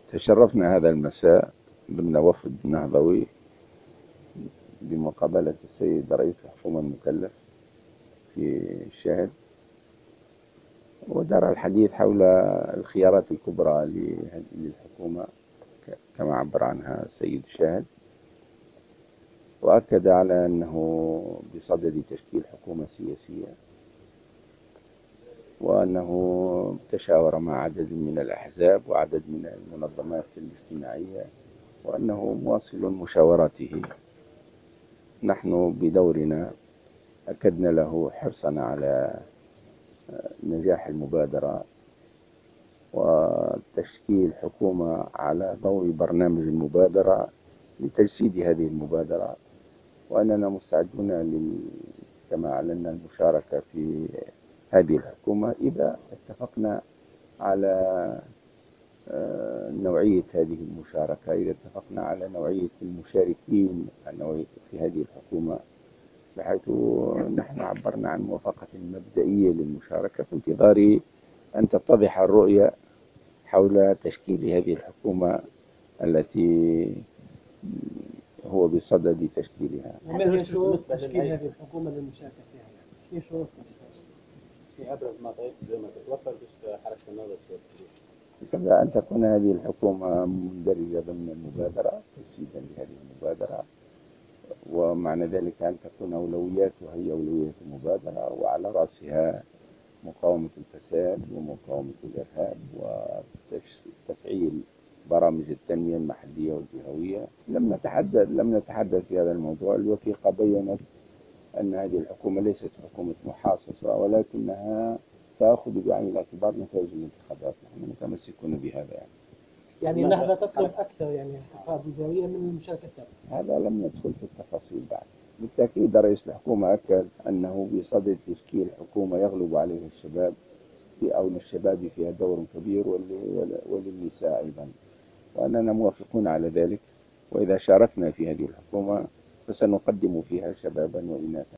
تشرفنا هذا المساء ضمن وفد نهضوي بمقابلة السيد رئيس الحكومة المكلف في الشاهد، ودار الحديث حول الخيارات الكبرى للحكومة كما عبر عنها السيد الشاهد، وأكد على أنه بصدد تشكيل حكومة سياسية، وأنه تشاور مع عدد من الأحزاب وعدد من المنظمات الاجتماعية، وأنه مواصل مشاوراته. نحن بدورنا أكدنا له حرصنا على نجاح المبادرة وتشكيل حكومة على ضوء برنامج المبادرة لتجسيد هذه المبادرة، وأننا مستعدون كما أعلنا المشاركة في هذه الحكومة إذا اتفقنا على نوعية هذه المشاركة، إذا اتفقنا على نوعية المشاركين في هذه الحكومة، بحيث نحن عبرنا عن موافقة مبدئية للمشاركة في انتظار أن تتضح الرؤية حول تشكيل هذه الحكومة التي هو بصدد تشكيلها. وما هي شروط تشكيل هذه الحكومة للمشاركة فيها؟ يعني في شروط في أبرز ما طيب زي ما تتوفر باش حركة النهضة قبل أن تكون هذه الحكومة مندرجة ضمن المبادرة تجسيدا لهذه المبادرة، ومعنى ذلك أن تكون أولوياتها هي أولويات المبادرة، وعلى رأسها مقاومة الفساد ومقاومة الإرهاب وتفعيل برامج التنمية المحلية والجهوية. لم نتحدث في هذا الموضوع. الوثيقة بيّنت أن هذه الحكومة ليست حكومة محاصصة، ولكنها تأخذ بعين الاعتبار نتائج الانتخابات. نحن متمسكون بهذا. يعني النهضة تطلب أكثر يعني حقائب وزارية من المشاركة السابقة. هذا لم ندخل في التفاصيل بعد. بالتأكيد رئيس الحكومة أكد أنه بصدد تشكيل حكومة يغلب عليها الشباب، أو للشباب فيها دور كبير وللنساء أيضا، وأننا موافقون على ذلك، وإذا شاركنا في هذه الحكومة فسنقدم فيها شبابا وإناثا.